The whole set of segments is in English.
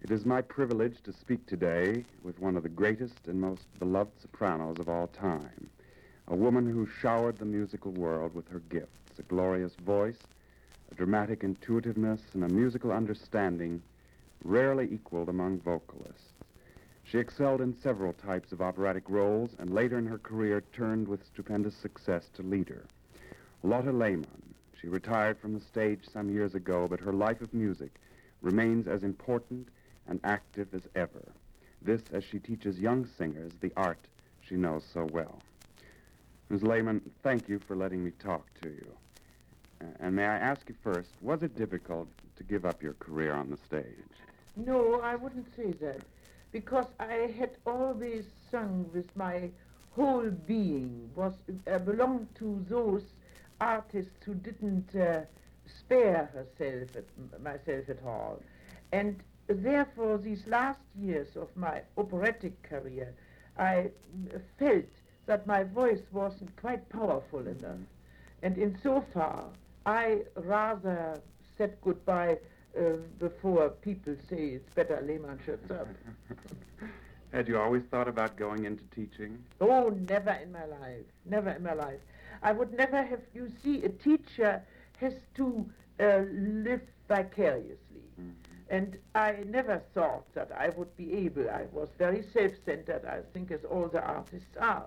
It is my privilege to speak today with one of the greatest and most beloved sopranos of all time, a woman who showered the musical world with her gifts, a glorious voice, a dramatic intuitiveness, and a musical understanding rarely equaled among vocalists. She excelled in several types of operatic roles and later in her career turned with stupendous success to leader. Lotte Lehmann. She retired from the stage some years ago, but her life of music remains as important and active as ever. This as she teaches young singers the art she knows so well. Ms. Lehmann, thank you for letting me talk to you. And may I ask you first, was it difficult to give up your career on the stage? No, I wouldn't say that, because I had always sung with my whole being, belonged to those artists who didn't spare myself at all. And therefore, these last years of my operatic career, I felt that my voice wasn't quite powerful enough. And insofar, I rather said goodbye before people say it's better Lehmann shuts up. Had you always thought about going into teaching? Oh, never in my life. Never in my life. I would never have, you see, a teacher has to live vicariously. Mm-hmm. And I never thought that I would be able. I was very self-centered, I think, as all the artists are.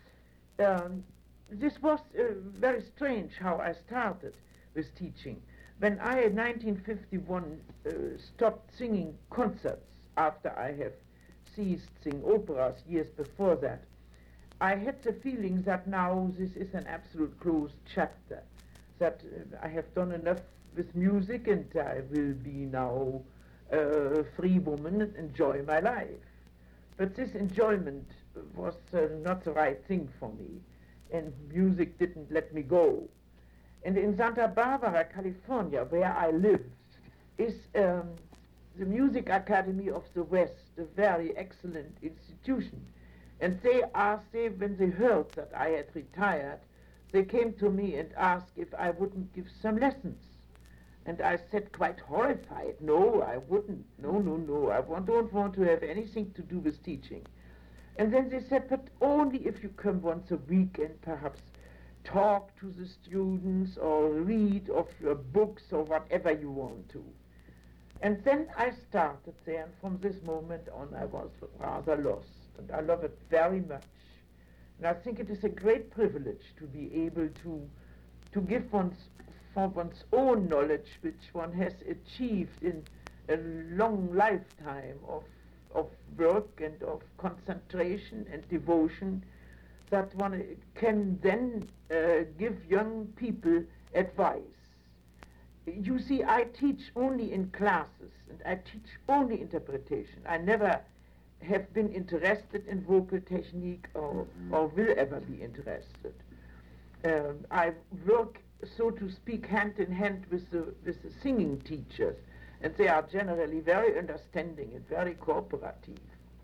This was very strange how I started with teaching. When I, in 1951, stopped singing concerts after I have ceased singing operas years before that, I had the feeling that now this is an absolute closed chapter, that I have done enough with music and I will be now a free woman and enjoy my life. But this enjoyment was not the right thing for me, and music didn't let me go. And in Santa Barbara, California, where I lived, is the Music Academy of the West, a very excellent institution. And when they heard that I had retired, they came to me and asked if I wouldn't give some lessons. And I said, quite horrified, no, I wouldn't. No, I don't want to have anything to do with teaching. And then they said, but only if you come once a week and perhaps talk to the students or read of your books or whatever you want to. And then I started there, and from this moment on I was rather lost. And I love it very much. And I think it is a great privilege to be able to give for one's own knowledge, which one has achieved in a long lifetime of work and of concentration and devotion, that one can then give young people advice. You see, I teach only in classes, and I teach only interpretation. I never have been interested in vocal technique or will ever be interested. I work, so to speak, hand in hand with the singing teachers, and they are generally very understanding and very cooperative.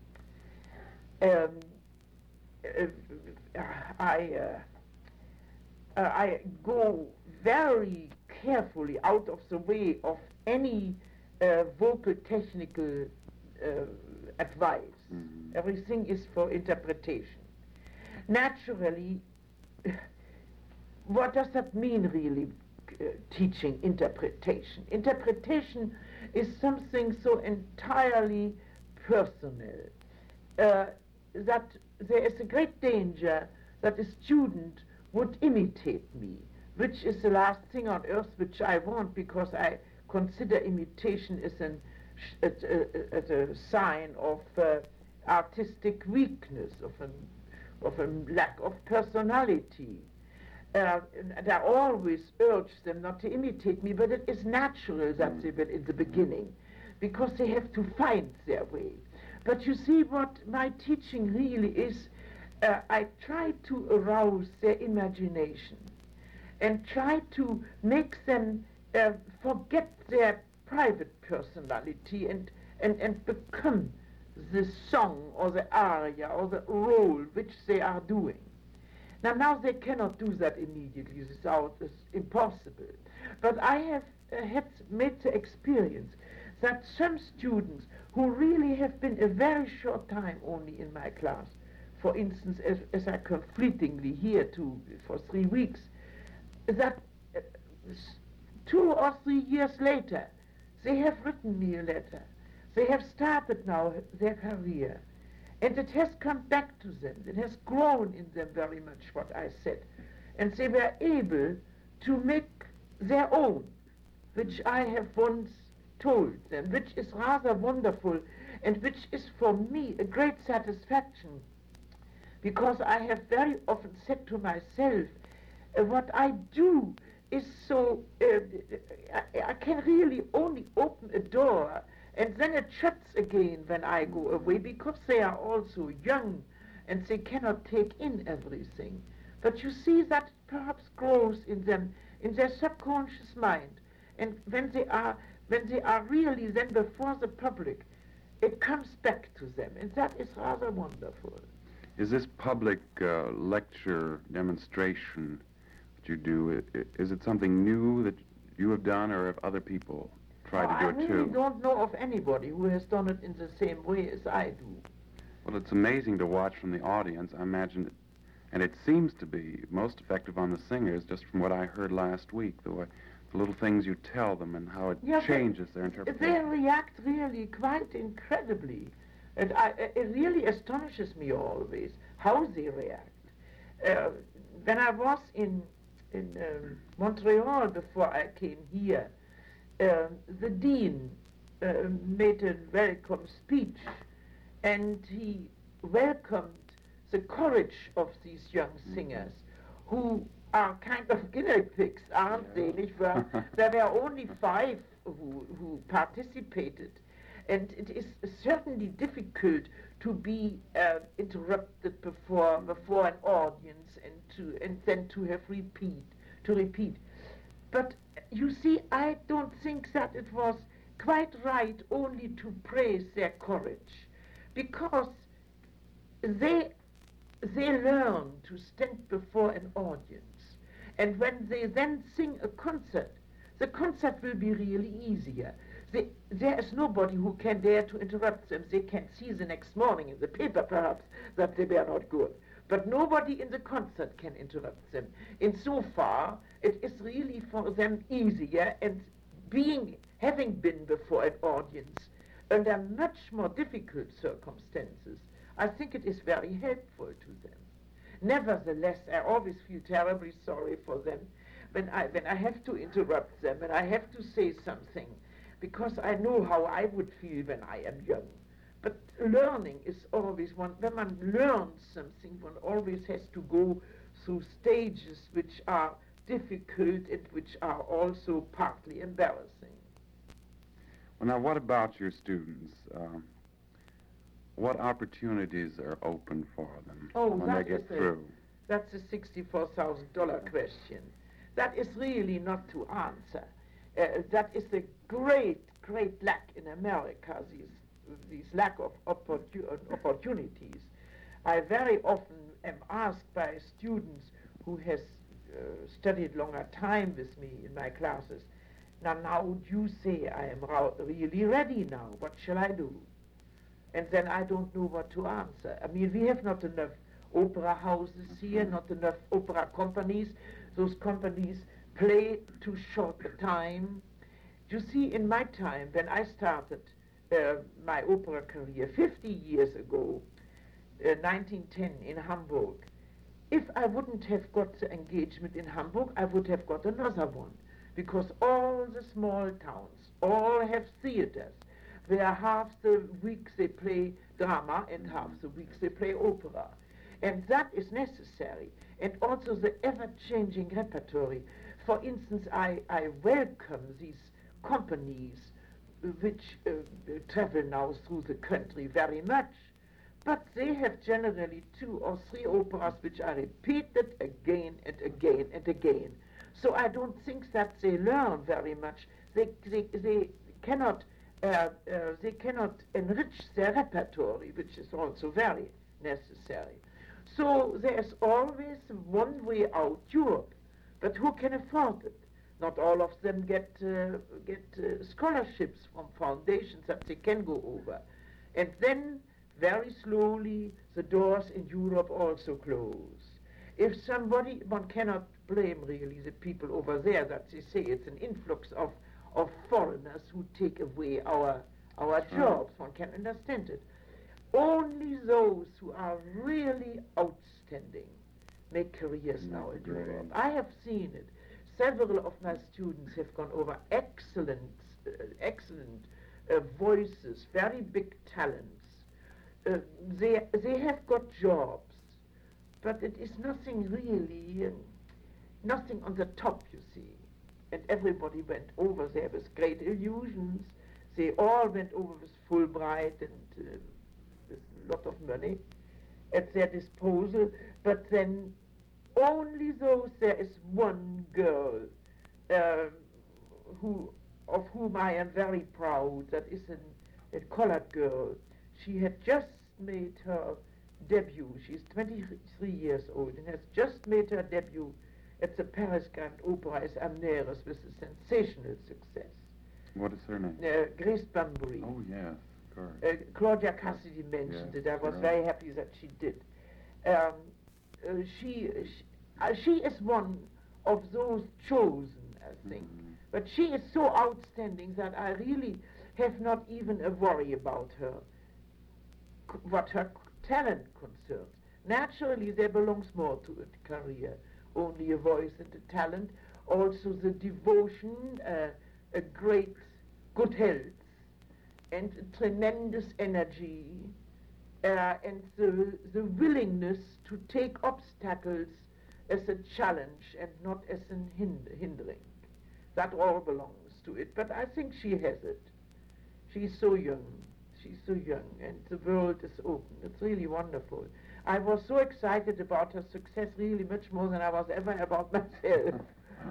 I go very carefully out of the way of any vocal technical advice. Mm-hmm. Everything is for interpretation. Naturally, what does that mean really, teaching interpretation? Interpretation is something so entirely personal that there is a great danger that a student would imitate me, which is the last thing on earth which I want, because I consider imitation as a sign of artistic weakness, of a lack of personality. And I always urge them not to imitate me, but it is natural that they will in the beginning, because they have to find their way. But you see, what my teaching really is, I try to arouse their imagination and try to make them forget their private personality and become the song or the aria or the role which they are doing. Now they cannot do that immediately. It's impossible. But I have made the experience that some students who really have been a very short time only in my class, for instance, as I come fleetingly here for 3 weeks, that 2 or 3 years later, they have written me a letter. They have started now their career. And it has come back to them. It has grown in them very much, what I said. And they were able to make their own, which I have once told them, which is rather wonderful and which is for me a great satisfaction, because I have very often said to myself, what I do is so, I can really only open a door and then it shuts again when I go away, because they are also young and they cannot take in everything. But you see that perhaps grows in them, in their subconscious mind. And when they are really then before the public, it comes back to them. And that is rather wonderful. Is this public lecture demonstration that you do, is it something new that you have done, or have other people tried to do it too? I really don't know of anybody who has done it in the same way as I do. Well, it's amazing to watch from the audience. I imagine, and it seems to be most effective on the singers, just from what I heard last week, the little things you tell them and how it changes their interpretation. They react really quite incredibly. And it really astonishes me always how they react. When I was in Montreal before I came here, the dean made a welcome speech, and he welcomed the courage of these young singers, who are kind of guinea pigs, aren't they? There were only 5 who participated, and it is certainly difficult to be interrupted before an audience and then to repeat. But you see, I don't think that it was quite right only to praise their courage, because they learn to stand before an audience, and when they then sing a concert, the concert will be really easier. There is nobody who can dare to interrupt them. They can see the next morning in the paper, perhaps, that they were not good. But nobody in the concert can interrupt them. In so far, it is really for them easier, and having been before an audience under much more difficult circumstances, I think it is very helpful to them. Nevertheless, I always feel terribly sorry for them when I have to interrupt them and I have to say something, because I know how I would feel when I am young. But learning is always when one learns something, one always has to go through stages which are difficult and which are also partly embarrassing. Well, now, what about your students? What opportunities are open for them when they get through? That's a $64,000 question. That is really not to answer. That is a great, great lack in America, these lack of opportunities. I very often am asked by students who has studied longer time with me in my classes, now you say I am really ready now, what shall I do? And then I don't know what to answer. I mean, we have not enough opera houses here, not enough opera companies. Those companies play too short a time. You see, in my time, when I started my opera career 50 years ago, 1910 in Hamburg, if I wouldn't have got the engagement in Hamburg, I would have got another one, because all the small towns all have theaters where half the weeks they play drama and half the weeks they play opera. And that is necessary. And also the ever-changing repertory. For instance, I welcome these companies which travel now through the country very much. But they have generally 2 or 3 operas which are repeated again and again and again. So I don't think that they learn very much. They cannot enrich their repertory, which is also very necessary. So there's always one way out, Europe. But who can afford it? Not all of them get scholarships from foundations that they can go over. And then, very slowly, the doors in Europe also close. If somebody, one cannot blame really the people over there that they say it's an influx of foreigners who take away our jobs. One can understand it. Only those who are really outstanding make careers now in Europe. I have seen it. Several of my students have gone over excellent voices, very big talents. They have got jobs, but it is nothing really, nothing on the top, you see. And everybody went over there with great illusions. They all went over with Fulbright and with a lot of money at their disposal, but then only those, there is one girl of whom I am very proud, that is a colored girl. She had just made her debut. She's 23 years old and has just made her debut at the Paris Grand Opera as Amneris with a sensational success. What is her name? Grace Bambury. Oh, yes, of course. Claudia Cassidy mentioned it. I was very happy that she did. She is one of those chosen, I think. But she is so outstanding that I really have not even a worry about her, what her talent concerns. Naturally, there belongs more to a career, only a voice and a talent, also the devotion, a great good health, and tremendous energy, and the willingness to take obstacles as a challenge and not as an hindering. That all belongs to it, but I think she has it. She's so young, and the world is open. It's really wonderful. I was so excited about her success, really much more than I was ever about myself.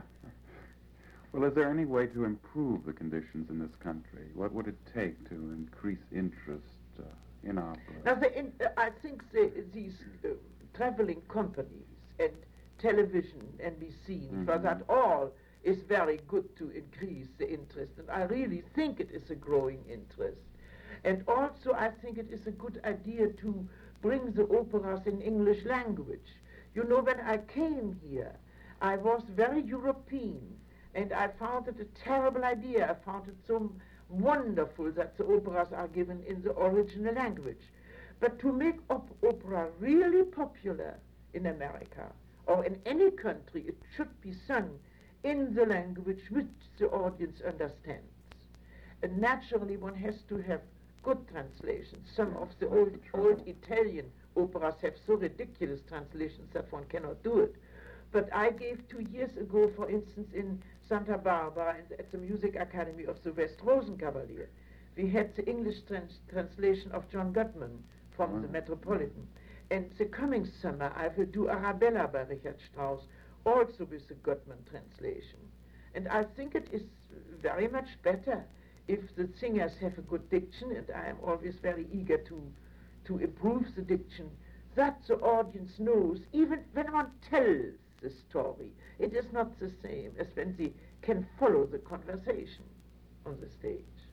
Well, is there any way to improve the conditions in this country? What would it take to increase interest in opera? Now, I think these traveling companies and television, NBC, for that all is very good to increase the interest. And I really think it is a growing interest. And also, I think it is a good idea to bring the operas in English language. You know, when I came here, I was very European. And I found it a terrible idea. I found it so wonderful that the operas are given in the original language. But to make opera really popular in America or in any country, it should be sung in the language which the audience understands. And naturally, one has to have good translations. Some of the old Italian operas have so ridiculous translations that one cannot do it. But I gave 2 years ago, for instance, in Santa Barbara at the Music Academy of the West Rosenkavalier, we had the English translation of John Goodman from the Metropolitan. And the coming summer I will do Arabella by Richard Strauss, also with the Goodman translation. And I think it is very much better if the singers have a good diction, and I am always very eager to improve the diction, that the audience knows, even when one tells the story, it is not the same as when they can follow the conversation on the stage.